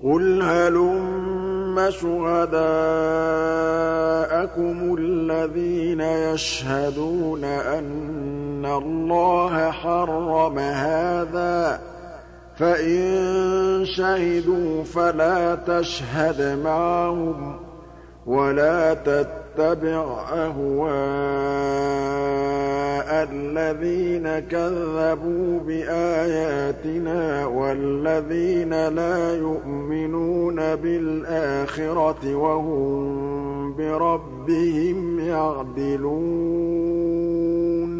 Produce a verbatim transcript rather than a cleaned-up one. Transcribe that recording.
قُلْ هَلُمَّ شُهَدَاءَكُمُ الَّذِينَ يَشْهَدُونَ أَنَّ اللَّهَ حَرَّمَ هَٰذَا ۖ فَإِن شَهِدُوا فَلَا تَشْهَدْ مَعَهُمْ ۚ وَلَا تَتَّبِعْ أَهْوَاءَ الَّذِينَ كَذَّبُوا بِآيَاتِنَا وَالَّذِينَ لَا يُؤْمِنُونَ بِالْآخِرَةِ وَهُم بِرَبِّهِمْ يَعْدِلُونَ